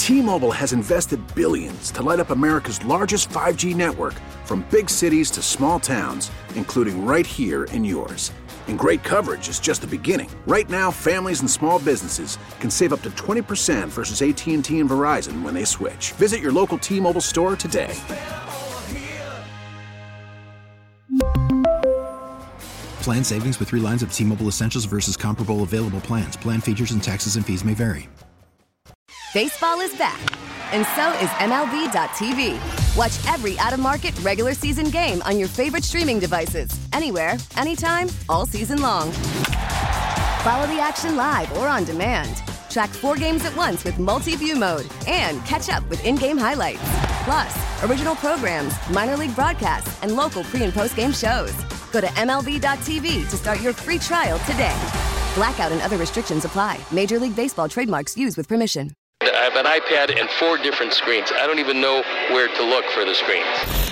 T-Mobile has invested billions to light up America's largest 5G network, from big cities to small towns, including right here in yours. And great coverage is just the beginning. Right now, families and small businesses can save up to 20% versus AT&T and Verizon when they switch. Visit your local T-Mobile store today. Plan savings with 3 lines of T-Mobile Essentials versus comparable available plans. Plan features and taxes and fees may vary. Baseball is back, and so is MLB.tv. Watch every out-of-market regular season game on your favorite streaming devices, anywhere, anytime, all season long. Follow the action live or on demand. Track 4 games at once with multi-view mode and catch up with in-game highlights. Plus, original programs, minor league broadcasts, and local pre- and post-game shows. Go to MLB.tv to start your free trial today. Blackout and other restrictions apply. Major League Baseball trademarks used with permission. I have an iPad and 4 different screens. I don't even know where to look for the screens.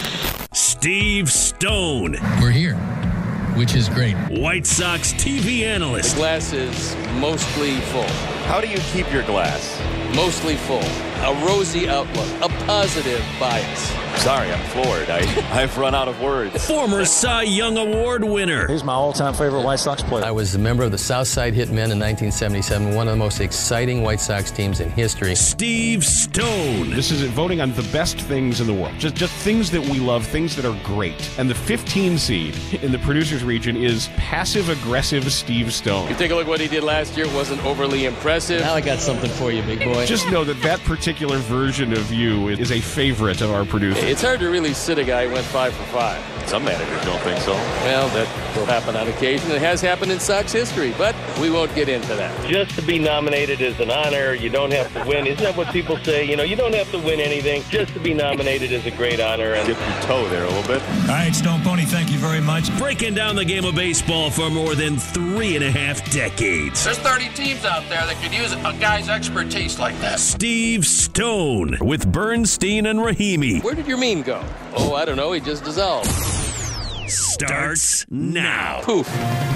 Steve Stone. We're here, which is great. White Sox TV analyst. The glass is mostly full. How do you keep your glass? Mostly full. A rosy outlook. A positive bias. Sorry, I'm floored. I've run out of words. Former Cy Young Award winner. He's my all-time favorite White Sox player. I was a member of the Southside Hitmen in 1977, one of the most exciting White Sox teams in history. Steve Stone. This is voting on the best things in the world. Just things that we love, things that are great. And the 15 seed in the producers region is passive-aggressive Steve Stone. You take a look at what he did last year. It wasn't overly impressive. Now I got something for you, big boy. Just know that particular version of you is a favorite of our producers. It's hard to really sit a guy who went 5 for 5. Some managers don't think so. Well, that will happen on occasion. It has happened in Sox history, but we won't get into that. Just to be nominated is an honor. You don't have to win. Isn't that what people say? You know, you don't have to win anything. Just to be nominated is a great honor. And dip your toe there a little bit. All right, Stone Pony, thank you very much. Breaking down the game of baseball for more than 3.5 decades. There's 30 teams out there that could use a guy's expertise like that. Steve Stone with Bernstein and Rahimi. Where did your meme go? Oh, I don't know. He just dissolved. Starts now. Poof.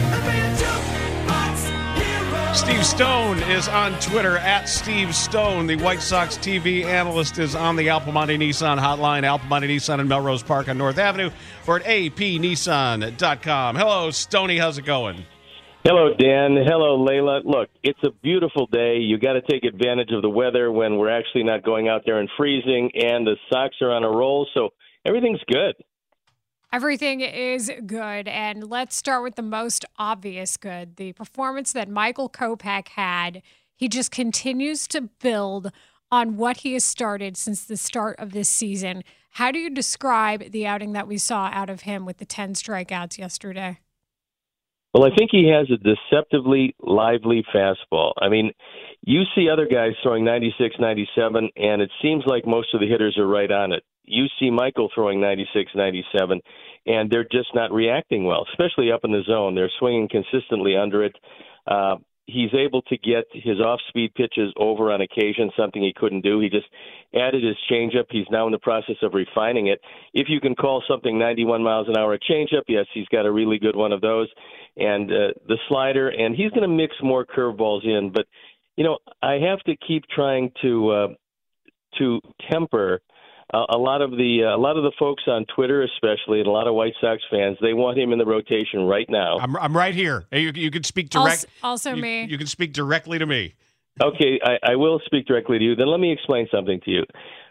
Steve Stone is on Twitter at Steve Stone. The White Sox TV analyst is on the Al Piemonte Nissan hotline. Al Piemonte Nissan in Melrose Park on North Avenue, or at apnissan.com. Hello, Stoney. How's it going? hello, Dan. Hello, Layla. Look, it's a beautiful day. You got to take advantage of the weather when we're actually not going out there and freezing, and the Sox are on a roll, so everything's good. Everything is good, and let's start with the most obvious good, the performance that Michael Kopech had. He just continues to build on what he has started since the start of this season. How do you describe the outing that we saw out of him with the 10 strikeouts yesterday? Well, I think he has a deceptively lively fastball. I mean, you see other guys throwing 96, 97, and it seems like most of the hitters are right on it. You see Michael throwing 96, 97, and they're just not reacting well, especially up in the zone. They're swinging consistently under it. He's able to get his off-speed pitches over on occasion, something he couldn't do. He just added his changeup. He's now in the process of refining it. If you can call something 91 miles an hour a changeup, yes, he's got a really good one of those. And the slider, and he's going to mix more curveballs in. But, you know, I have to keep trying to temper a lot of the folks on Twitter, especially, and a lot of White Sox fans. They want him in the rotation right now. I'm right here. You can speak direct. Also me. You can speak directly to me. Okay, I will speak directly to you. Then let me explain something to you.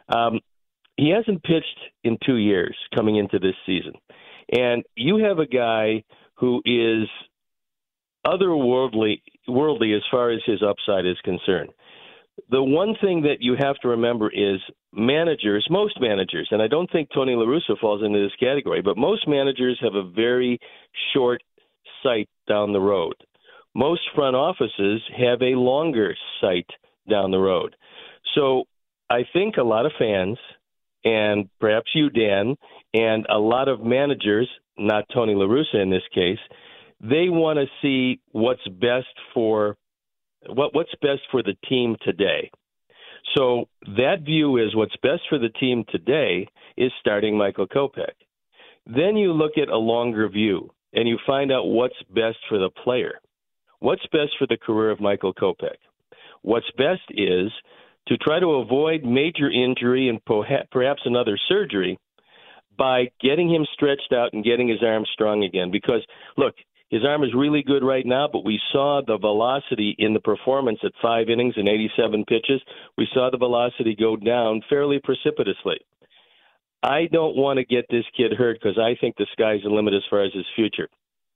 He hasn't pitched in 2 years coming into this season, and you have a guy who is otherworldly as far as his upside is concerned. The one thing that you have to remember is most managers, and I don't think Tony La Russa falls into this category, but most managers have a very short sight down the road. Most front offices have a longer sight down the road. So I think a lot of fans, and perhaps you, Dan, and a lot of managers, not Tony La Russa in this case, they want to see what's best for the team today. So that view is what's best for the team today is starting Michael Kopech. Then you look at a longer view and you find out what's best for the player. What's best for the career of Michael Kopech? What's best is to try to avoid major injury and perhaps another surgery by getting him stretched out and getting his arm strong again. Because, look, his arm is really good right now, but we saw the velocity in the performance at 5 innings and 87 pitches. We saw the velocity go down fairly precipitously. I don't want to get this kid hurt because I think the sky's the limit as far as his future.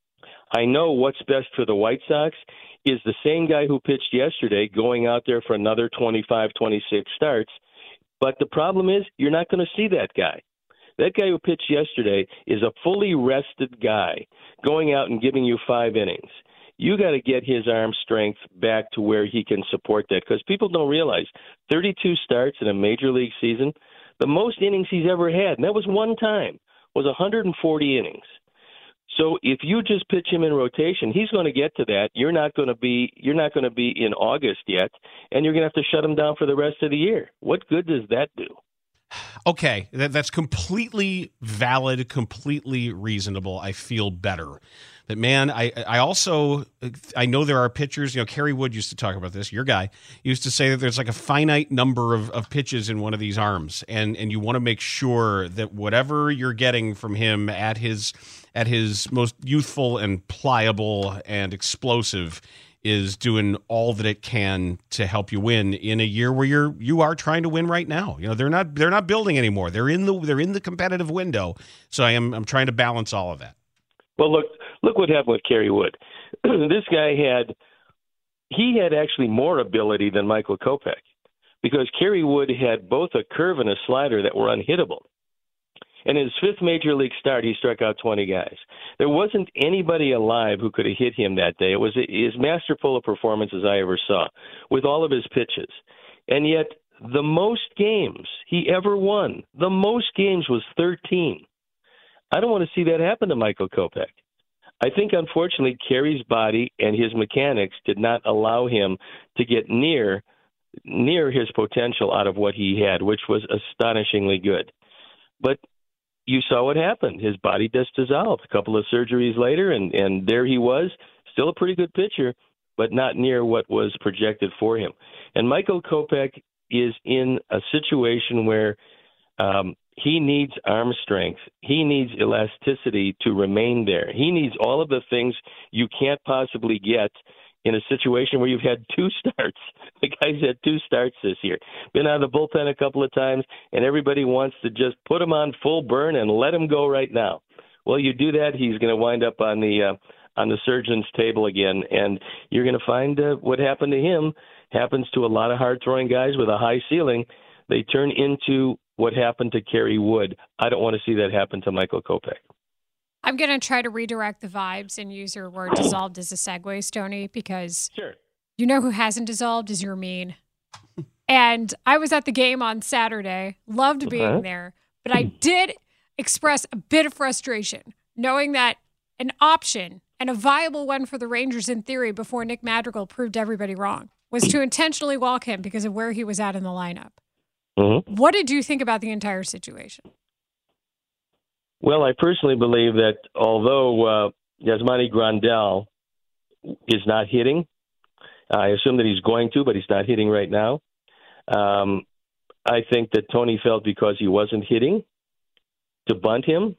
I know what's best for the White Sox is the same guy who pitched yesterday going out there for another 25, 26 starts. But the problem is you're not going to see that guy. That guy who pitched yesterday is a fully rested guy going out and giving you 5 innings. You got to get his arm strength back to where he can support that, because people don't realize 32 starts in a major league season, the most innings he's ever had, and that was one time, was 140 innings. So if you just pitch him in rotation, he's going to get to that. You're not going to be in August yet, and you're going to have to shut him down for the rest of the year. What good does that do? Okay, that's completely valid, completely reasonable. I feel better. But, man, I also know there are pitchers. Kerry Wood used to talk about this. Your guy used to say that there's like a finite number of pitches in one of these arms, and you want to make sure that whatever you're getting from him at his most youthful and pliable and explosive is doing all that it can to help you win in a year where you are trying to win right now. They're not building anymore. They're in the competitive window. So I'm trying to balance all of that. Well, look what happened with Kerry Wood. This guy had actually more ability than Michael Kopech, because Kerry Wood had both a curve and a slider that were unhittable. And in his 5th major league start, he struck out 20 guys. There wasn't anybody alive who could have hit him that day. It was as masterful a performance as I ever saw, with all of his pitches. And yet, the most games he ever won, the most games was 13. I don't want to see that happen to Michael Kopech. I think, unfortunately, Kerry's body and his mechanics did not allow him to get near his potential out of what he had, which was astonishingly good. But you saw what happened. His body just dissolved a couple of surgeries later, and there he was, still a pretty good pitcher, but not near what was projected for him. And Michael Kopech is in a situation where he needs arm strength. He needs elasticity to remain there. He needs all of the things you can't possibly get in a situation where you've had 2 starts. The guy's had 2 starts this year. Been out of the bullpen a couple of times, and everybody wants to just put him on full burn and let him go right now. Well, you do that, he's going to wind up on the surgeon's table again, and you're going to find what happened to him happens to a lot of hard-throwing guys with a high ceiling. They turn into what happened to Kerry Wood. I don't want to see that happen to Michael Kopech. I'm going to try to redirect the vibes and use your word dissolved as a segue, Stoney, because sure. You know who hasn't dissolved is Yermín. And I was at the game on Saturday, loved being there, but I did express a bit of frustration knowing that an option and a viable one for the Rangers in theory before Nick Madrigal proved everybody wrong was to intentionally walk him because of where he was at in the lineup. Mm-hmm. What did you think about the entire situation? Well, I personally believe that although Yasmani Grandal is not hitting, I assume that he's going to, but he's not hitting right now. I think that Tony felt because he wasn't hitting to bunt him.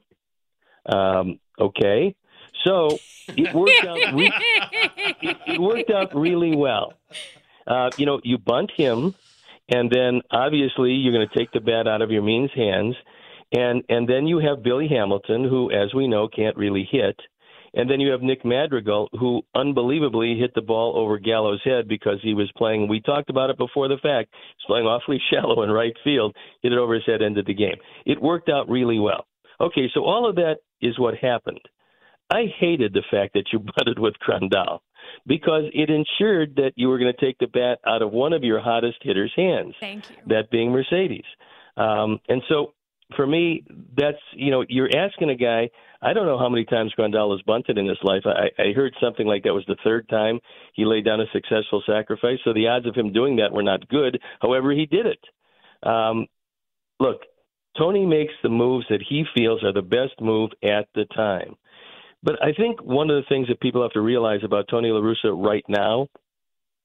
Okay. So it worked out. It worked out really well. You bunt him, and then obviously you're going to take the bat out of Yermín's hands. And then you have Billy Hamilton, who, as we know, can't really hit. And then you have Nick Madrigal, who unbelievably hit the ball over Gallo's head because he was playing, we talked about it before the fact, he was playing awfully shallow in right field, hit it over his head, ended the game. It worked out really well. Okay, so all of that is what happened. I hated the fact that you bunted with Grandal because it ensured that you were going to take the bat out of one of your hottest hitters' hands. Thank you. That being Mercedes. And so, for me, that's, you're asking a guy, I don't know how many times Grandal has bunted in his life. I heard something like that was the 3rd time he laid down a successful sacrifice. So the odds of him doing that were not good. However, he did it. Look, Tony makes the moves that he feels are the best move at the time. But I think one of the things that people have to realize about Tony La Russa right now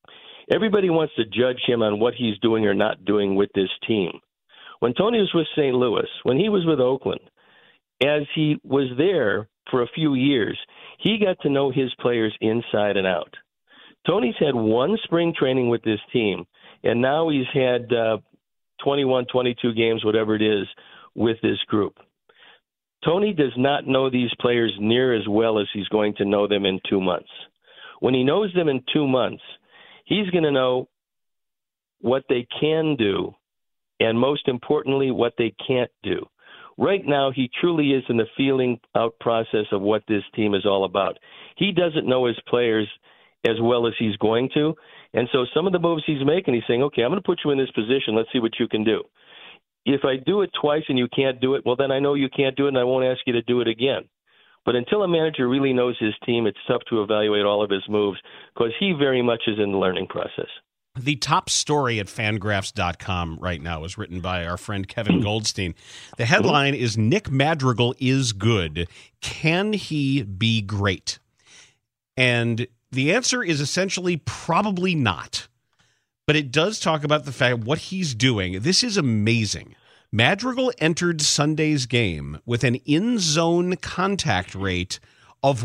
Everybody wants to judge him on what he's doing or not doing with this team. When Tony was with St. Louis, when he was with Oakland, as he was there for a few years, he got to know his players inside and out. Tony's had one spring training with this team, and now he's had 21, 22 games, whatever it is, with this group. Tony does not know these players near as well as he's going to know them in 2 months. When he knows them in 2 months, he's going to know what they can do and, most importantly, what they can't do. Right now, he truly is in the feeling out process of what this team is all about. He doesn't know his players as well as he's going to, and so some of the moves he's making, he's saying, okay, I'm going to put you in this position. Let's see what you can do. If I do it twice and you can't do it, well, then I know you can't do it, and I won't ask you to do it again. But until a manager really knows his team, it's tough to evaluate all of his moves because he very much is in the learning process. The top story at Fangraphs.com right now is written by our friend Kevin Goldstein. The headline is Nick Madrigal is good. Can he be great? And the answer is essentially probably not. But it does talk about the fact what he's doing. This is amazing. Madrigal entered Sunday's game with an in-zone contact rate of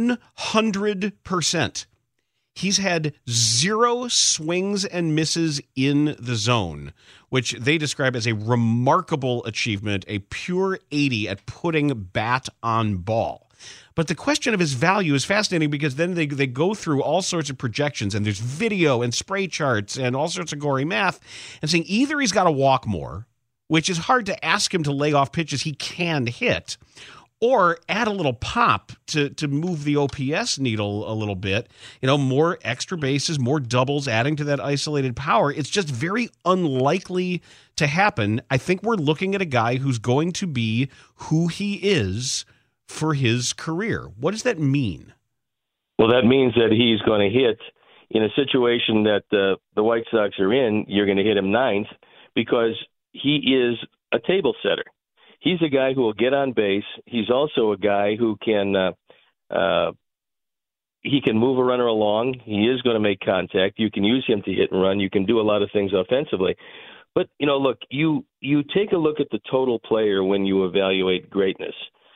100%. He's had 0 swings and misses in the zone, which they describe as a remarkable achievement, a pure 80 at putting bat on ball. But the question of his value is fascinating because then they go through all sorts of projections, and there's video and spray charts and all sorts of gory math, and saying either he's got to walk more, which is hard to ask him to lay off pitches he can hit, or add a little pop to move the OPS needle a little bit, more extra bases, more doubles, adding to that isolated power. It's just very unlikely to happen. I think we're looking at a guy who's going to be who he is for his career. What does that mean? Well, that means that he's going to hit in a situation that the White Sox are in. You're going to hit him ninth because he is a table setter. He's a guy who will get on base. He's also a guy who can he can move a runner along. He is going to make contact. You can use him to hit and run. You can do a lot of things offensively. But, look, you take a look at the total player when you evaluate greatness.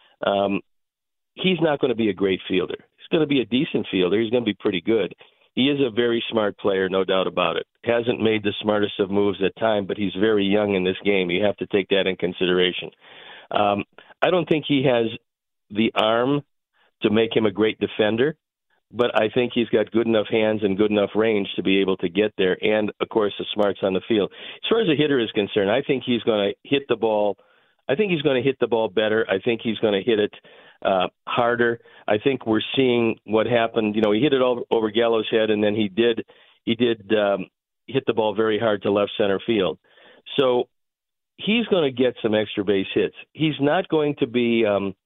He's not going to be a great fielder. He's going to be a decent fielder. He's going to be pretty good. He is a very smart player, no doubt about it. Hasn't made the smartest of moves at time, but he's very young in this game. You have to take that in consideration. I don't think he has the arm to make him a great defender, but I think he's got good enough hands and good enough range to be able to get there, and, of course, the smarts on the field. As far as a hitter is concerned, I think he's going to hit the ball. I think he's going to hit the ball better. I think he's going to hit it harder. I think we're seeing what happened. He hit it over Gallo's head, and then he did hit the ball very hard to left center field. So he's going to get some extra base hits. He's not going to be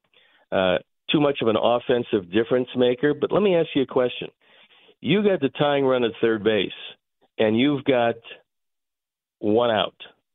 too much of an offensive difference maker. But let me ask you a question. You got the tying run at third base, and you've got one out.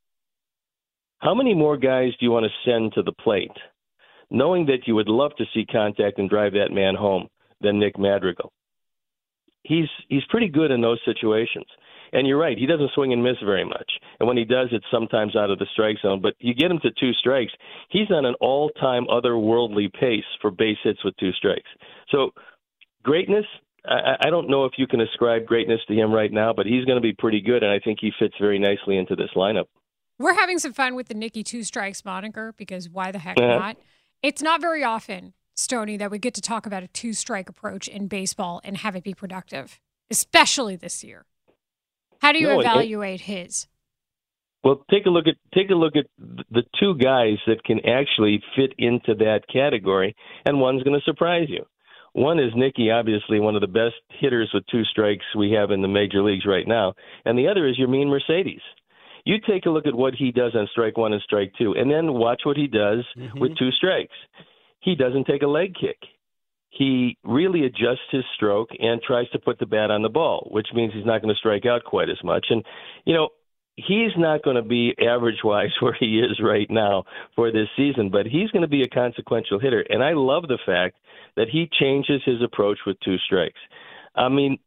How many more guys do you want to send to the plate, knowing that you would love to see contact and drive that man home than Nick Madrigal? He's pretty good in those situations. And you're right, he doesn't swing and miss very much. And when he does, it's sometimes out of the strike zone. But you get him to 2 strikes, he's on an all-time otherworldly pace for base hits with 2 strikes. So greatness, I don't know if you can ascribe greatness to him right now, but he's going to be pretty good, and I think he fits very nicely into this lineup. We're having some fun with the Nicky 2 Strikes moniker because why the heck not? It's not very often, Stoney, that we get to talk about a 2-strike approach in baseball and have it be productive, especially this year. How do you evaluate his? Well, take a look at the 2 guys that can actually fit into that category, and one's going to surprise you. One is Nicky, obviously one of the best hitters with 2 strikes we have in the major leagues right now, and the other is Yermin Mercedes. You take a look at what he does on strike 1 and strike 2, and then watch what he does with 2 strikes. He doesn't take a leg kick. He really adjusts his stroke and tries to put the bat on the ball, which means he's not going to strike out quite as much. And, he's not going to be average-wise where he is right now for this season, but he's going to be a consequential hitter. And I love the fact that he changes his approach with 2 strikes. I mean,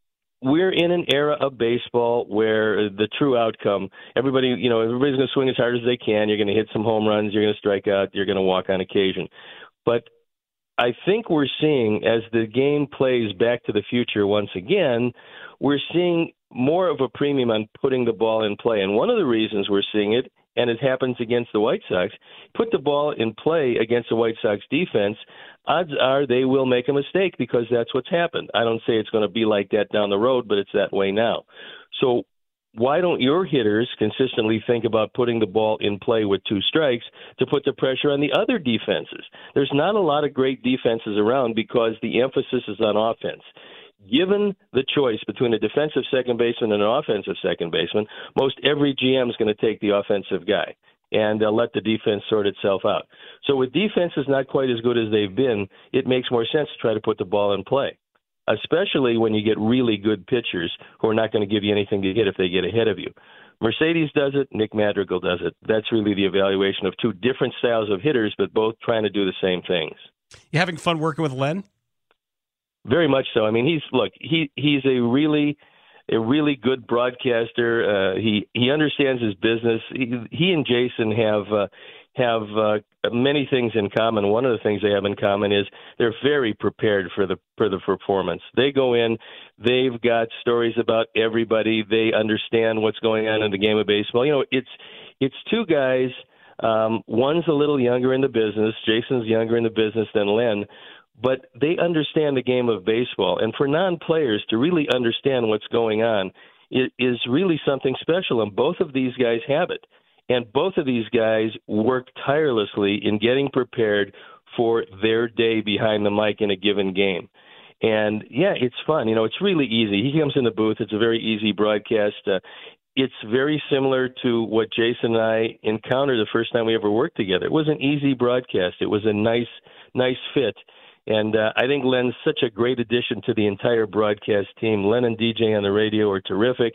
we're in an era of baseball where the true outcome, everybody's going to swing as hard as they can. You're going to hit some home runs. You're going to strike out. You're going to walk on occasion. But I think we're seeing, as the game plays Back to the Future once again, we're seeing more of a premium on putting the ball in play. And one of the reasons we're seeing it, and it happens against the White Sox, put the ball in play against the White Sox defense, odds are they will make a mistake because that's what's happened. I don't say it's going to be like that down the road, but it's that way now. So why don't your hitters consistently think about putting the ball in play with 2 strikes to put the pressure on the other defenses? There's not a lot of great defenses around because the emphasis is on offense. Given the choice between a defensive second baseman and an offensive second baseman, most every GM is going to take the offensive guy and let the defense sort itself out. So with defenses not quite as good as they've been, it makes more sense to try to put the ball in play, especially when you get really good pitchers who are not going to give you anything to hit if they get ahead of you. Mercedes does it. Nick Madrigal does it. That's really the evaluation of 2 different styles of hitters, but both trying to do the same things. You having fun working with Len? Very much so. I mean, he's a really good broadcaster. He understands his business. He and Jason have many things in common. One of the things they have in common is they're very prepared for the performance. They go in, they've got stories about everybody. They understand what's going on in the game of baseball. It's 2 guys. One's a little younger in the business. Jason's younger in the business than Len. But they understand the game of baseball. And for non-players to really understand what's going on is really something special. And both of these guys have it. And both of these guys work tirelessly in getting prepared for their day behind the mic in a given game. And, yeah, it's fun. It's really easy. He comes in the booth. It's a very easy broadcast. It's very similar to what Jason and I encountered the first time we ever worked together. It was an easy broadcast. It was a nice fit. And I think Len's such a great addition to the entire broadcast team. Len and DJ on the radio are terrific.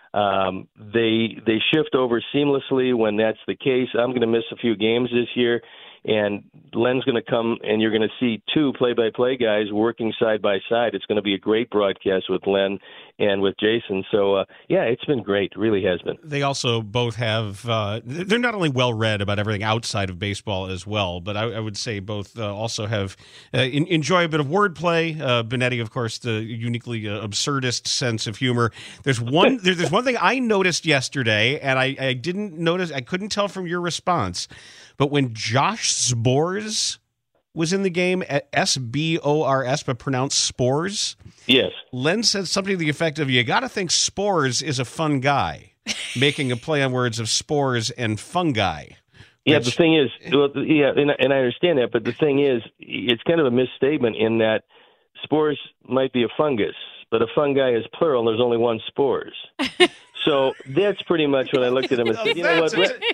They shift over seamlessly when that's the case. I'm going to miss a few games this year, and Len's going to come, and you're going to see 2 play-by-play guys working side by side. It's going to be a great broadcast with Len and with Jason. So, yeah, it's been great. It really has been. They also both have they're not only well-read about everything outside of baseball as well, but I would say both also have enjoy a bit of wordplay. Benetti, of course, the uniquely absurdist sense of humor. There's one thing I noticed yesterday, and I didn't notice, I couldn't tell from your response, but when Josh Sborz was in the game, S-B-O-R-S, but pronounced Spores. Yes. Len said something to the effect of, you got to think Spores is a fun guy, making a play on words of spores and fungi. Yeah, the thing is, and I understand that, but the thing is, it's kind of a misstatement in that spores might be a fungus, but a fungi is plural, and there's only one spores. So that's pretty much when I looked at him and said, you know what,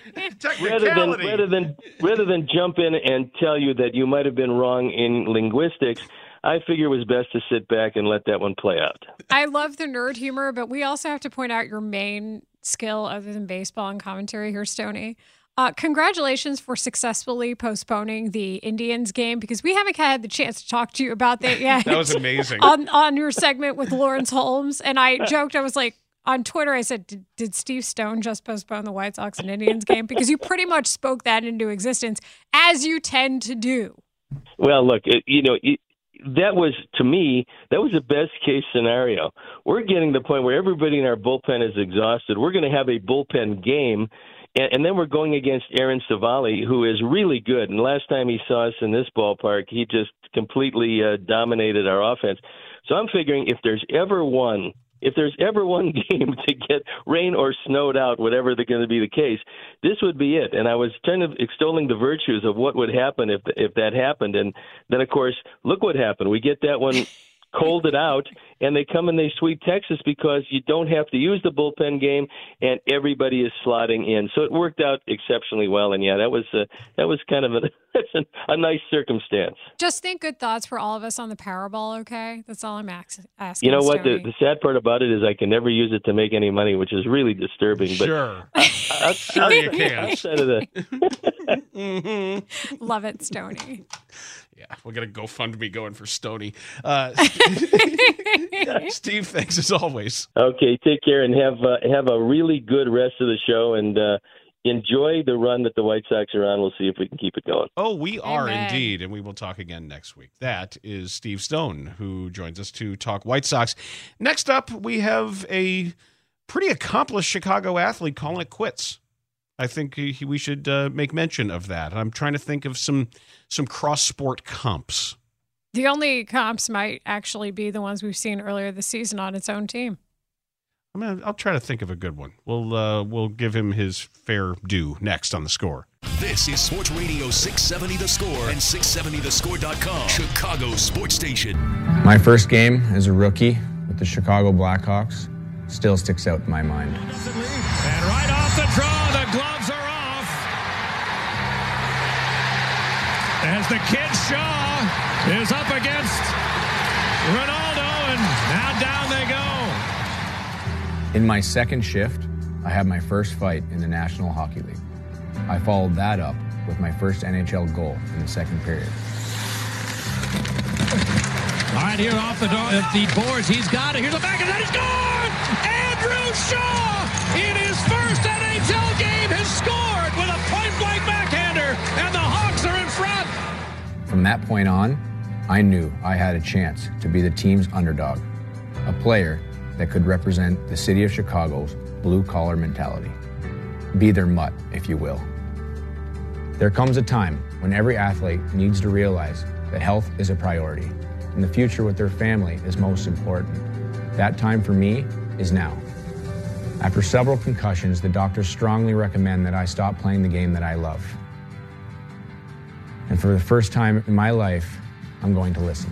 rather than jump in and tell you that you might have been wrong in linguistics, I figure it was best to sit back and let that one play out. I love the nerd humor, but we also have to point out your main skill other than baseball and commentary here, Stoney. Congratulations for successfully postponing the Indians game, because we haven't had the chance to talk to you about that yet. That was amazing. On your segment with Lawrence Holmes. And I joked, I was like, on Twitter, I said, did Steve Stone just postpone the White Sox and Indians game? Because you pretty much spoke that into existence, as you tend to do. Well, look, that was, to me, that was the best case scenario. We're getting to the point where everybody in our bullpen is exhausted. We're going to have a bullpen game, and then we're going against Aaron Savali, who is really good. And last time he saw us in this ballpark, he just completely dominated our offense. So I'm figuring if there's ever one game to get rain or snowed out, whatever they're going to be the case, this would be it. And I was kind of extolling the virtues of what would happen if that happened. And then, of course, look what happened. We get that one colded out, and they come and they sweep Texas because you don't have to use the bullpen game, and everybody is slotting in. So it worked out exceptionally well. And, yeah, that was kind of a nice circumstance. Just think good thoughts for all of us on the Powerball, okay? That's all I'm asking. You know what? Stoney. The sad part about it is I can never use it to make any money, which is really disturbing. But sure. Sure you can. Outside of that. Mm-hmm. Love it, Stoney. Yeah, we'll get a GoFundMe going for Stoney. Steve, thanks as always. Okay, take care and have a really good rest of the show, and enjoy the run that the White Sox are on. We'll see if we can keep it going. Oh, we are Amen. indeed, and we will talk again next week. That is Steve Stone, who joins us to talk White Sox. Next up, we have a pretty accomplished Chicago athlete calling it quits. I think we should make mention of that. I'm trying to think of some cross-sport comps. The only comps might actually be the ones we've seen earlier this season on its own team. I'll try to think of a good one. We'll give him his fair due next on The Score. This is Sports Radio 670 The Score and 670thescore.com, Chicago sports station. My first game as a rookie with the Chicago Blackhawks still sticks out in my mind. And right off the draw, the gloves are off. As the kid Shaw is up against Ronaldo, and now down they go. In my second shift, I had my first fight in the National Hockey League. I followed that up with my first NHL goal in the second period. All right, here off the door, the boards, he's got it. Here's the back of that, he scored! Andrew Shaw, in his first NHL game, has scored with a point-blank backhander, and the Hawks are in front. From that point on, I knew I had a chance to be the team's underdog, a player that could represent the city of Chicago's blue-collar mentality. Be their mutt, if you will. There comes a time when every athlete needs to realize that health is a priority, and the future with their family is most important. That time for me is now. After several concussions, the doctors strongly recommend that I stop playing the game that I love. And for the first time in my life, I'm going to listen.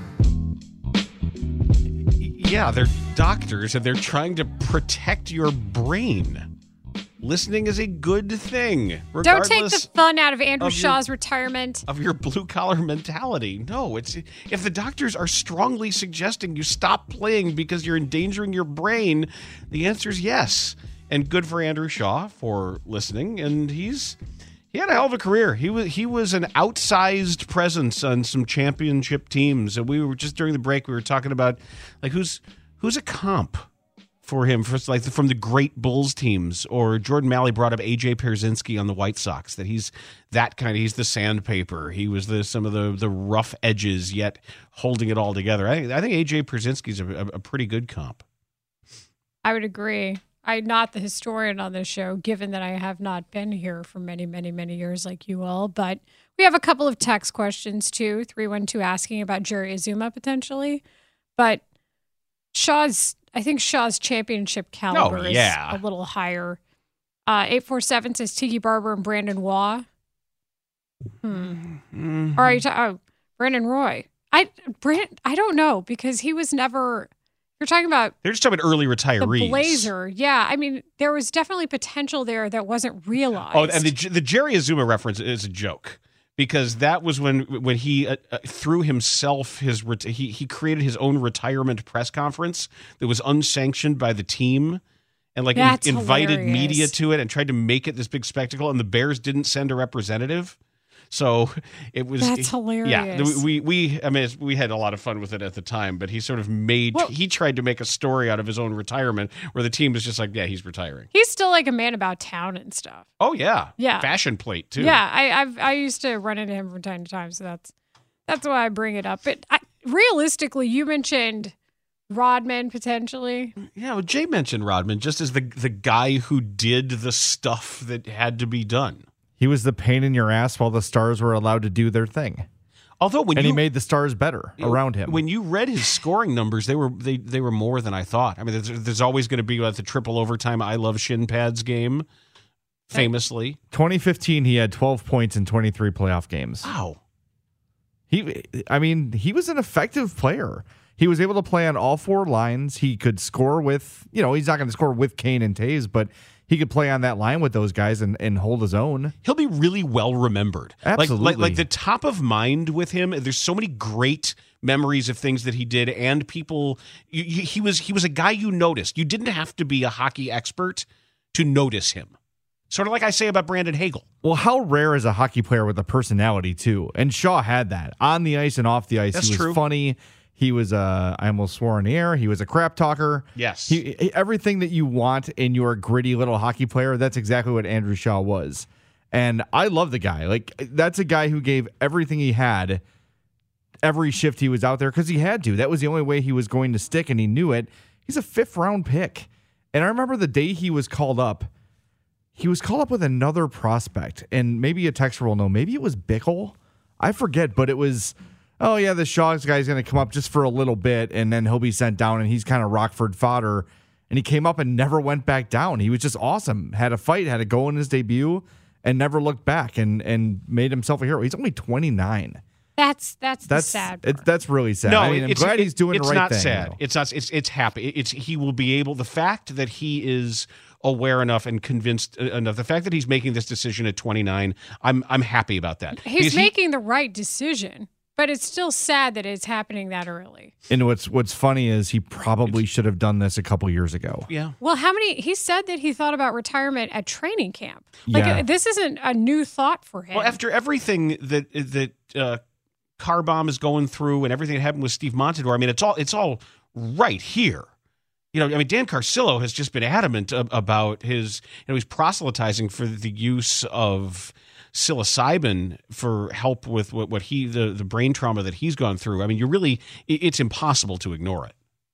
Yeah, they're doctors, and they're trying to protect your brain. Listening is a good thing. Don't take the fun out of Andrew Shaw's retirement. Of your blue-collar mentality. No, it's if the doctors are strongly suggesting you stop playing because you're endangering your brain, the answer is yes. And good for Andrew Shaw for listening, and he had a hell of a career. He was an outsized presence on some championship teams. And we were just during the break, we were talking about like who's a comp for him, from the great Bulls teams. Or Jordan Malley brought up A.J. Pierzynski on the White Sox, that he's that kind of, he's the sandpaper. He was some of the rough edges, yet holding it all together. I think A.J. Pierzynski's a pretty good comp. I would agree. I'm not the historian on this show, given that I have not been here for many, many, many years like you all. But we have a couple of text questions, too. 312 asking about Jerry Azuma potentially. But I think Shaw's championship caliber is a little higher. 847 says Tiki Barber and Brandon Waugh. Mm-hmm. All right, Brandon Roy. I don't know, because he was never. You're talking about. They're just talking about early retirees. The Blazer, yeah. I mean, there was definitely potential there that wasn't realized. Oh, and the Jerry Azuma reference is a joke, because that was when he threw himself he created his own retirement press conference that was unsanctioned by the team, and invited media to it and tried to make it this big spectacle, and the Bears didn't send a representative. So it was. That's hilarious. Yeah, we had a lot of fun with it at the time, but he sort of he tried to make a story out of his own retirement, where the team was just like, yeah, he's retiring. He's still like a man about town and stuff. Oh yeah, yeah, fashion plate too. Yeah, I used to run into him from time to time, so that's why I bring it up. But realistically, you mentioned Rodman potentially. Yeah, well, Jay mentioned Rodman just as the guy who did the stuff that had to be done. He was the pain in your ass while the Stars were allowed to do their thing. Although he made the Stars better around him. When you read his scoring numbers, they were more than I thought. I mean, there's always going to be the triple overtime I love shin pads game, famously. 2015, he had 12 points in 23 playoff games. Wow. He was an effective player. He was able to play on all four lines. He could score with, he's not going to score with Kane and Taves, but he could play on that line with those guys and hold his own. He'll be really well remembered. Absolutely. Like the top of mind with him, there's so many great memories of things that he did, and people, he was a guy you noticed. You didn't have to be a hockey expert to notice him. Sort of like I say about Brandon Hagel. Well, how rare is a hockey player with a personality, too? And Shaw had that. On the ice and off the ice, That's he was true. funny. He was, I almost swore in the air, he was a crap talker. Yes. Everything that you want in your gritty little hockey player, that's exactly what Andrew Shaw was. And I love the guy. Like, that's a guy who gave everything he had every shift he was out there because he had to. That was the only way he was going to stick, and he knew it. He's a 5th-round pick. And I remember the day he was called up, with another prospect, and maybe a texter will know. Maybe it was Bickle. I forget, but it was, oh, yeah, the Shaw's guy's going to come up just for a little bit, and then he'll be sent down, and he's kind of Rockford fodder. And he came up and never went back down. He was just awesome. Had a fight, had a goal in his debut, and never looked back and made himself a hero. He's only 29. That's the sad part. That's really sad. No, I mean, I'm glad he's doing the right thing. It's not sad. Though. It's not. It's happy. He will be able. The fact that he is aware enough and convinced enough. The fact that he's making this decision at 29, I'm happy about that. He's making the right decision, but it's still sad that it's happening that early. And what's funny is he probably should have done this a couple years ago. Yeah. Well, he said that he thought about retirement at training camp. Like, Yeah. this isn't a new thought for him. Well, after everything that Carbomb is going through and everything that happened with Steve Montador, I mean, it's all right here. You know, I mean, Dan Carcillo has just been adamant about his, he's proselytizing for the use of psilocybin for help with what the brain trauma that he's gone through. I mean, it's impossible to ignore it.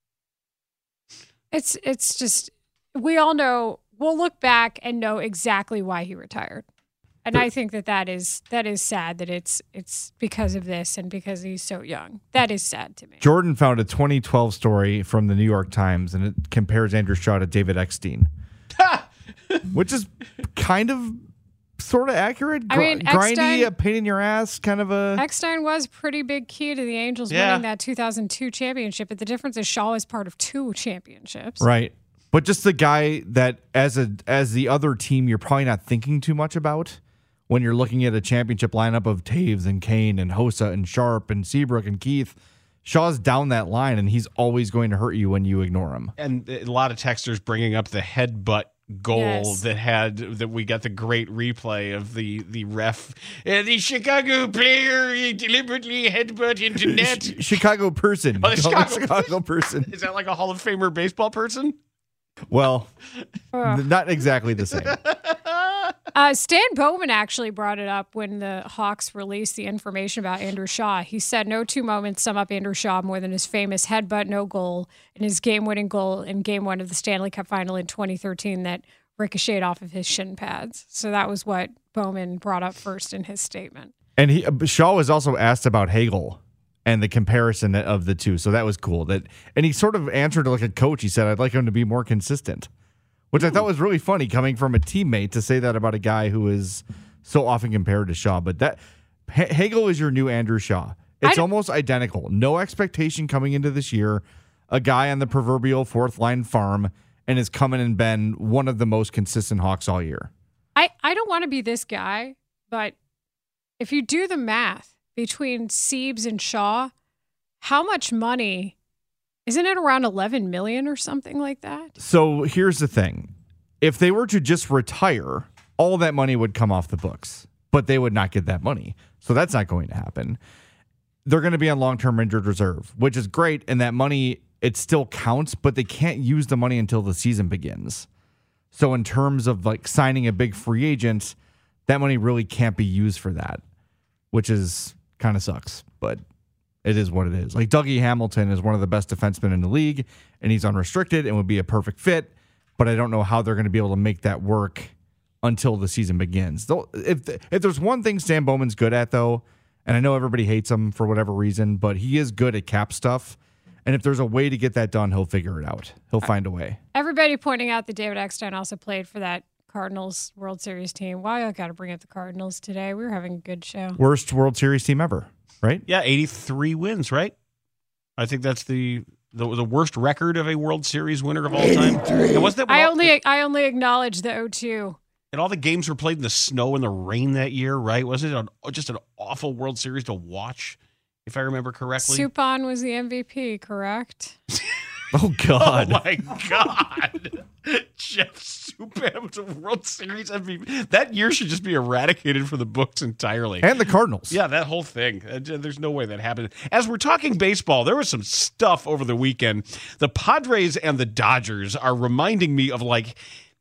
It's just, we all know, we'll look back and know exactly why he retired. And I think that is sad that it's because of this and because he's so young. That is sad to me. Jordan found a 2012 story from the New York Times, and it compares Andrew Shaw to David Eckstein, which is kind of sort of accurate. I mean, grindy, a pain in your ass, kind of a. Eckstein was pretty big key to the Angels winning that 2002 championship, but the difference is Shaw is part of 2 championships. Right. But just the guy that as the other team you're probably not thinking too much about when you're looking at a championship lineup of Taves and Kane and Hossa and Sharp and Seabrook and Keith. Shaw's down that line, and he's always going to hurt you when you ignore him. And a lot of texters bringing up the headbutt goal that we got the great replay of the ref. The Chicago player deliberately headbutt into net. Chicago person. Oh, the Chicago person. Is that like a Hall of Famer baseball person? Well, not exactly the same. Stan Bowman actually brought it up when the Hawks released the information about Andrew Shaw. He said no 2 moments sum up Andrew Shaw more than his famous headbutt no goal and his game-winning goal in Game 1 of the Stanley Cup Final in 2013 that ricocheted off of his shin pads. So that was what Bowman brought up first in his statement. And Shaw was also asked about Hagel and the comparison of the two. So that was cool. And he sort of answered like a coach. He said, I'd like him to be more consistent, which I thought was really funny coming from a teammate to say that about a guy who is so often compared to Shaw. But that Hagel is your new Andrew Shaw. It's almost identical. No expectation coming into this year. A guy on the proverbial 4th-line farm and has come in and been one of the most consistent Hawks all year. I don't want to be this guy, but if you do the math between Siebes and Shaw, how much money? Isn't it around $11 million or something like that? So here's the thing. If they were to just retire, all that money would come off the books, but they would not get that money. So that's not going to happen. They're going to be on long-term injured reserve, which is great. And that money, it still counts, but they can't use the money until the season begins. So in terms of like signing a big free agent, that money really can't be used for that, which is kind of sucks, but it is what it is. Like Dougie Hamilton is one of the best defensemen in the league, and he's unrestricted and would be a perfect fit, but I don't know how they're going to be able to make that work until the season begins. If there's one thing Stan Bowman's good at, though, and I know everybody hates him for whatever reason, but he is good at cap stuff, and if there's a way to get that done, he'll figure it out. He'll find a way. Everybody pointing out that David Eckstein also played for that Cardinals World Series team. Why I got to bring up the Cardinals today? We were having a good show. Worst World Series team ever, right? Yeah, 83 wins, right? I think that's the worst record of a World Series winner of all time. And wasn't that I only acknowledge the 0-2. And all the games were played in the snow and the rain that year, right? Wasn't it just an awful World Series to watch, if I remember correctly? Suppan was the MVP, correct? Oh, God. Oh, my God. Jeff Subban was a World Series MVP. That year should just be eradicated from the books entirely. And the Cardinals. Yeah, that whole thing. There's no way that happened. As we're talking baseball, there was some stuff over the weekend. The Padres and the Dodgers are reminding me of like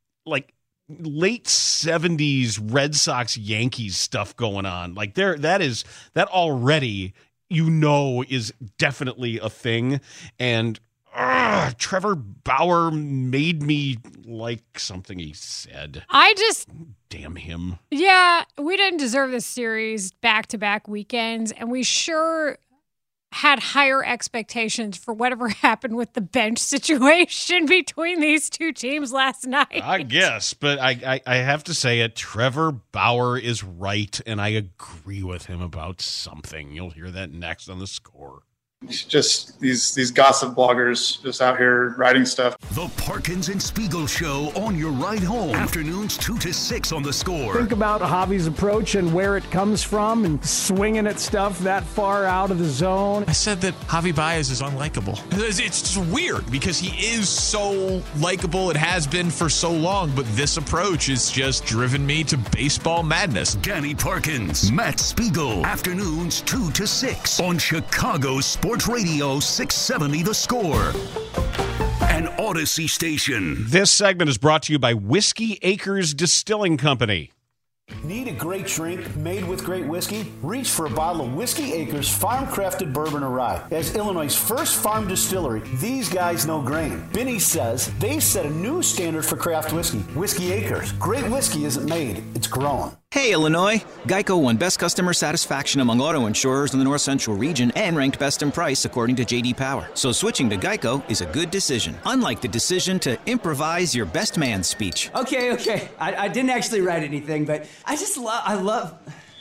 late 70s Red Sox Yankees stuff going on. Like that already, is definitely a thing. And Trevor Bauer made me like something he said. Damn him. Yeah, we didn't deserve this series back-to-back weekends, and we sure had higher expectations for whatever happened with the bench situation between these two teams last night. I guess, but I have to say it. Trevor Bauer is right, and I agree with him about something. You'll hear that next on The Score. Just these gossip bloggers just out here writing stuff. The Parkins and Spiegel Show on your ride home. Afternoons 2 to 6 on The Score. Think about Javi's approach and where it comes from and swinging at stuff that far out of the zone. I said that Javi Baez is unlikable. It's just weird because he is so likable. It has been for so long, but this approach has just driven me to baseball madness. Danny Parkins, Matt Spiegel. Afternoons 2 to 6 on Chicago Sports Radio 670 The Score. An Odyssey station. This segment is brought to you by Whiskey Acres Distilling Company. Need a great drink made with great whiskey? Reach for a bottle of Whiskey Acres farm-crafted bourbon or rye. As Illinois' first farm distillery, these guys know grain. Benny says they set a new standard for craft whiskey. Whiskey Acres. Great whiskey isn't made, it's grown. Hey, Illinois! Geico won Best Customer Satisfaction among auto insurers in the North Central region and ranked best in price according to J.D. Power. So switching to Geico is a good decision, unlike the decision to improvise your best man speech. Okay. I didn't actually write anything, but I love...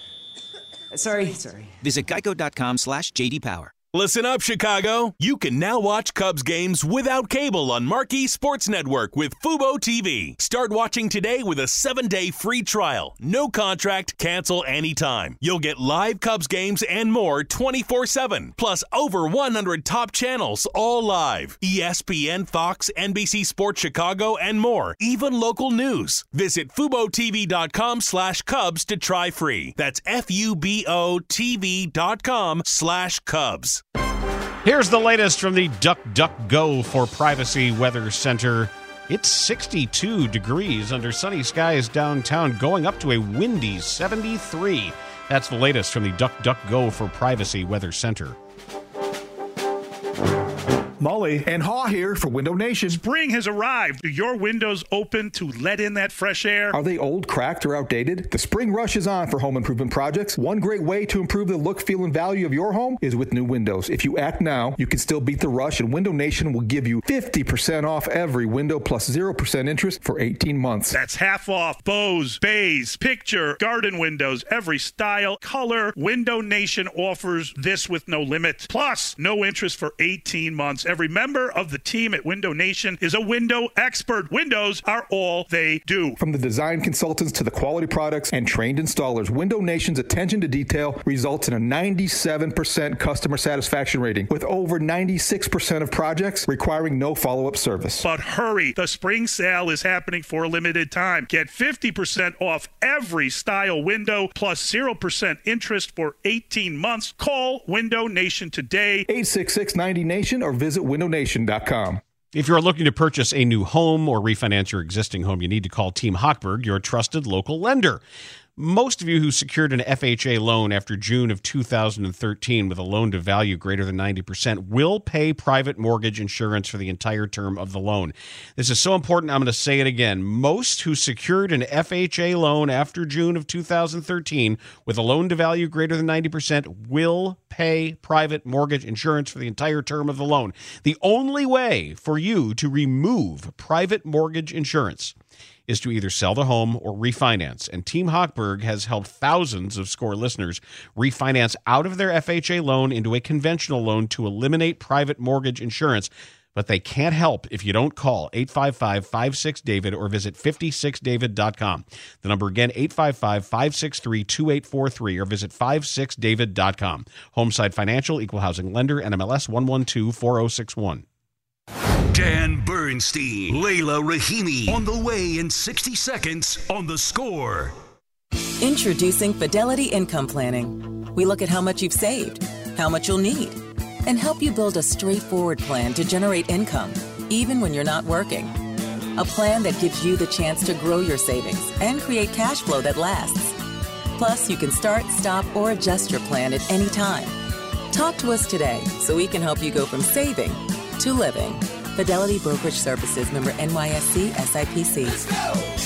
Sorry. Visit geico.com/JD Power. Listen up, Chicago. You can now watch Cubs games without cable on Marquee Sports Network with Fubo TV. Start watching today with a 7-day free trial. No contract, cancel anytime. You'll get live Cubs games and more 24/7. Plus over 100 top channels, all live. ESPN, Fox, NBC Sports Chicago, and more. Even local news. Visit FuboTV.com/Cubs to try free. That's FuboTV.com/Cubs. Here's the latest from the DuckDuckGo for Privacy Weather Center. It's 62 degrees under sunny skies downtown, going up to a windy 73. That's the latest from the DuckDuckGo for Privacy Weather Center. Mully and Haw here for Window Nation. Spring has arrived. Do your windows open to let in that fresh air? Are they old, cracked, or outdated? The spring rush is on for home improvement projects. One great way to improve the look, feel, and value of your home is with new windows. If you act now, you can still beat the rush, and Window Nation will give you 50% off every window plus 0% interest for 18 months. That's half off Bose, bays, picture, garden windows, every style, color. Window Nation offers this with no limit. Plus, no interest for 18 months. Every member of the team at Window Nation is a window expert. Windows are all they do. From the design consultants to the quality products and trained installers, Window Nation's attention to detail results in a 97% customer satisfaction rating, with over 96% of projects requiring no follow-up service. But hurry, the spring sale is happening for a limited time. Get 50% off every style window plus 0% interest for 18 months. Call Window Nation today. 866-90-NATION or visit windownation.com. If you are looking to purchase a new home or refinance your existing home, you need to call Team Hochberg, your trusted local lender. Most of you who secured an FHA loan after June of 2013 with a loan-to-value greater than 90% will pay private mortgage insurance for the entire term of the loan. This is so important, I'm going to say it again. Most who secured an FHA loan after June of 2013 with a loan-to-value greater than 90% will pay private mortgage insurance for the entire term of the loan. The only way for you to remove private mortgage insurance is to either sell the home or refinance. And Team Hochberg has helped thousands of SCORE listeners refinance out of their FHA loan into a conventional loan to eliminate private mortgage insurance. But they can't help if you don't call 855-56-DAVID or visit 56david.com. The number again, 855-563-2843 or visit 56david.com. Homeside Financial, Equal Housing Lender, NMLS 1124061. Dan Bernstein, Layla Rahimi on the way in 60 seconds on The Score. Introducing Fidelity Income Planning. We look at how much you've saved, how much you'll need, and help you build a straightforward plan to generate income, even when you're not working. A plan that gives you the chance to grow your savings and create cash flow that lasts. Plus, you can start, stop, or adjust your plan at any time. Talk to us today so we can help you go from saving to living. Fidelity Brokerage Services, member NYSE, SIPC.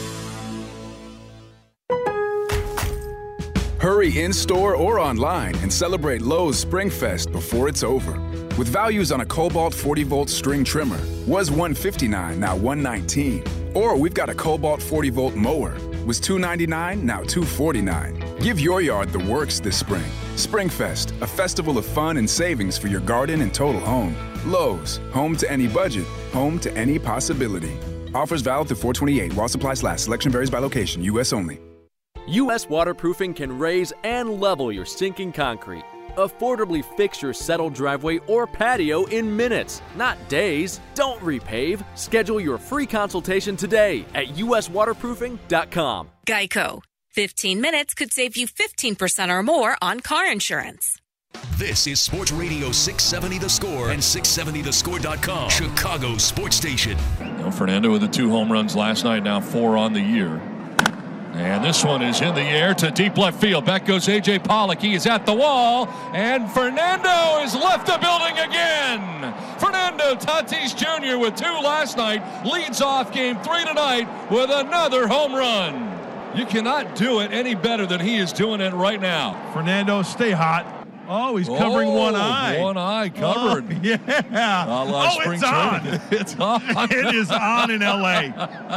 Hurry in-store or online and celebrate Lowe's SpringFest before it's over. With values on a Cobalt 40-volt string trimmer, was $159, now $119. Or we've got a Cobalt 40-volt mower, was $299, now $249. Give your yard the works this spring. SpringFest, a festival of fun and savings for your garden and total home. Lowe's, home to any budget, home to any possibility. Offers valid through 4/28 while supplies last. Selection varies by location. U.S. only. U.S. Waterproofing can raise and level your sinking concrete. Affordably fix your settled driveway or patio in minutes, not days. Don't repave. Schedule your free consultation today at uswaterproofing.com. Geico. 15 minutes could save you 15% or more on car insurance. This is Sports Radio 670 The Score and 670thescore.com, Chicago sports station. Fernando with the 2 home runs last night, now 4 on the year. And this one is in the air to deep left field. Back goes A.J. Pollock. He is at the wall. And Fernando has left the building again. Fernando Tatis Jr. with 2 last night. Leads off game 3 tonight with another home run. You cannot do it any better than he is doing it right now. Fernando, stay hot. Oh, he's covering one eye. One eye covered. Oh, yeah. It's on. It's on. It is on in L.A.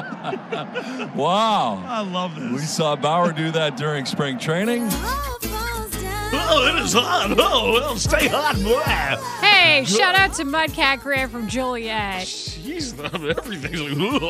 Wow. I love this. We saw Bauer do that during spring training. Oh, it is hot. Oh, well, stay hot, boy. Hey, shout out to Mudcat Grant from Joliet. Jeez, everything's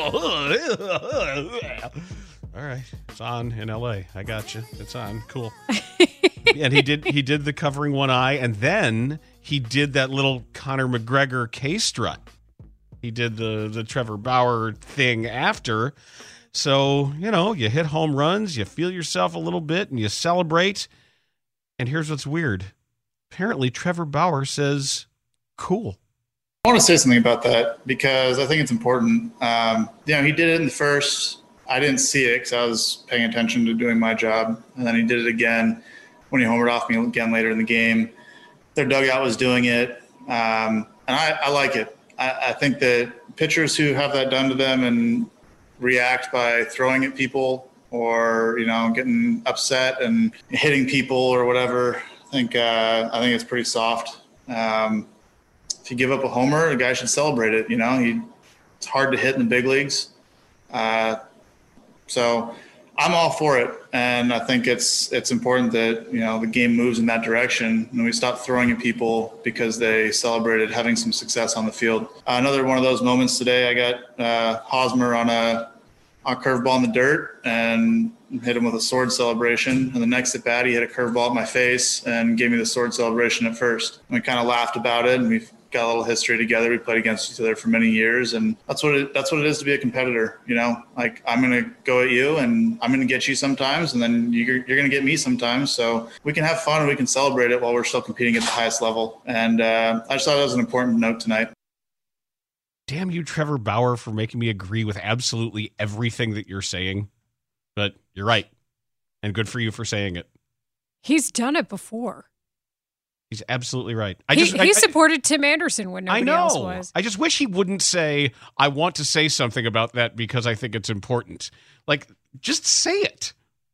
like... All right, it's on in L.A. I got you. It's on. Cool. And he did the covering one eye, and then he did that little Conor McGregor K-strut. He did the Trevor Bauer thing after. So, you hit home runs, you feel yourself a little bit, and you celebrate. And here's what's weird. Apparently, Trevor Bauer says, cool. I want to say something about that because I think it's important. He did it in the first. I didn't see it because I was paying attention to doing my job. And then he did it again when he homered off me again later in the game. Their dugout was doing it. And I like it. I think that pitchers who have that done to them and react by throwing at people or, getting upset and hitting people or whatever, I think it's pretty soft. If you give up a homer, the guy should celebrate it. It's hard to hit in the big leagues. So I'm all for it, and I think it's important that the game moves in that direction, and we stop throwing at people because they celebrated having some success on the field. Another one of those moments today, I got Hosmer on a curveball in the dirt and hit him with a sword celebration. And the next at bat, he hit a curveball at my face and gave me the sword celebration at first. And we kind of laughed about it, and we've got a little history together. We played against each other for many years, and that's what it is to be a competitor. Like I'm going to go at you, and I'm going to get you sometimes, and then you're going to get me sometimes. So we can have fun and we can celebrate it while we're still competing at the highest level. And I just thought that was an important note tonight. Damn you, Trevor Bauer, for making me agree with absolutely everything that you're saying. But you're right, and good for you for saying it. He's done it before. He's absolutely right. He supported Tim Anderson when nobody else was. I just wish he wouldn't say, I want to say something about that because I think it's important. Like, just say it.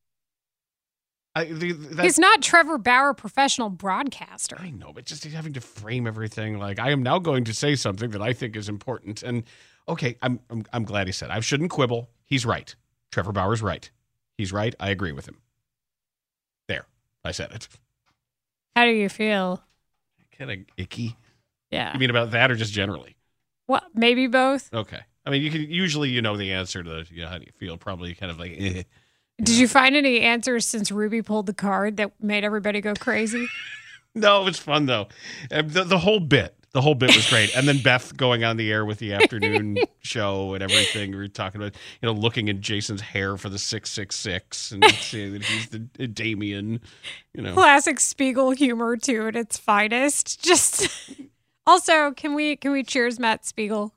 He's not Trevor Bauer, professional broadcaster. I know, but just having to frame everything like, I am now going to say something that I think is important. And, okay, I'm glad he said I shouldn't quibble. He's right. Trevor Bauer's right. He's right. I agree with him. There. I said it. How do you feel? Kind of icky. Yeah. You mean about that or just generally? Well, maybe both. Okay. I mean, you can usually the answer to how do you feel? Probably kind of like. Did you find any answers since Ruby pulled the card that made everybody go crazy? No, it's fun though. The whole bit The whole bit was great. And then Beth going on the air with the afternoon show and everything. We were talking about, looking at Jason's hair for the 666 and saying that he's the Damien, Classic Spiegel humor too at its finest. Just also, can we cheers Matt Spiegel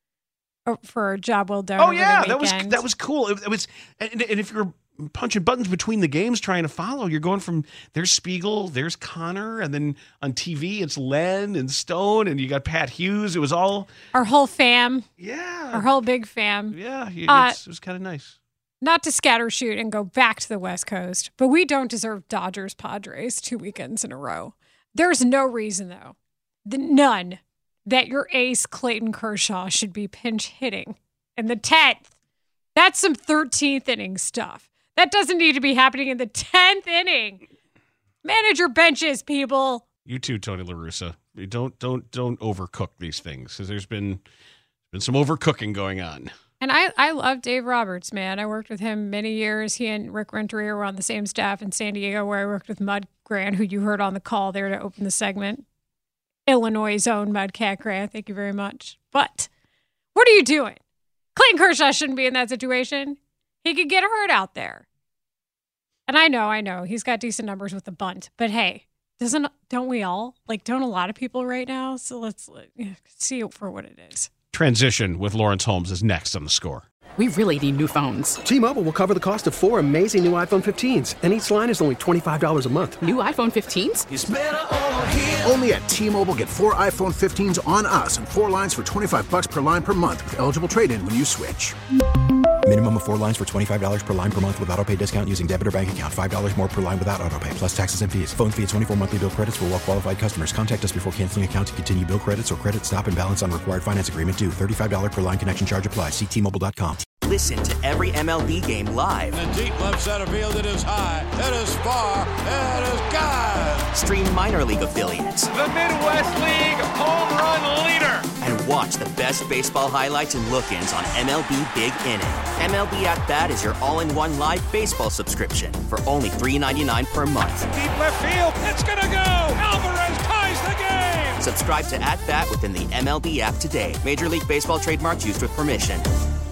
for a job well done? Oh yeah, that was cool. It was, and if you're punching buttons between the games trying to follow, you're going from there's Spiegel, there's Connor, and then on TV it's Len and Stone, and you got Pat Hughes. It was all our whole fam. Yeah, our whole big fam. Yeah, it was kind of nice. Not to scattershoot and go back to the West Coast, but we don't deserve Dodgers Padres 2 weekends in a row. There's no reason though, none, that your ace Clayton Kershaw should be pinch hitting in the 10th. That's some 13th inning stuff. That doesn't need to be happening in the 10th inning. Manage your benches, people. You too, Tony La Russa. Don't overcook these things, because there's been some overcooking going on. And I love Dave Roberts, man. I worked with him many years. He and Rick Renteria were on the same staff in San Diego, where I worked with Mud Grant, who you heard on the call there to open the segment. Illinois' own Mudcat Grant. Thank you very much. But what are you doing? Clayton Kershaw shouldn't be in that situation. He could get hurt out there. And I know, he's got decent numbers with the bunt. But hey, don't we all? Don't a lot of people right now? So let's see it for what it is. Transition with Lawrence Holmes is next on The Score. We really need new phones. T-Mobile will cover the cost of 4 amazing new iPhone 15s, and each line is only $25 a month. New iPhone 15s? It's better over here. Only at T-Mobile, get 4 iPhone 15s on us and 4 lines for $25 per line per month with eligible trade-in when you switch. Minimum of 4 lines for $25 per line per month with autopay discount using debit or bank account. $5 more per line without autopay, plus taxes and fees. Phone fee at 24 monthly bill credits for well-qualified customers. Contact us before canceling account to continue bill credits or credit stop and balance on required finance agreement due. $35 per line connection charge applies. See T-Mobile.com. Listen to every MLB game live. In the deep left center field, it is high, it is far, it is gone. Stream minor league affiliates. The Midwest League home run leader. And watch the best baseball highlights and look-ins on MLB Big Inning. MLB At Bat is your all-in-one live baseball subscription for only $3.99 per month. Deep left field, it's gonna go. Alvarez ties the game. Subscribe to At Bat within the MLB app today. Major League Baseball trademarks used with permission.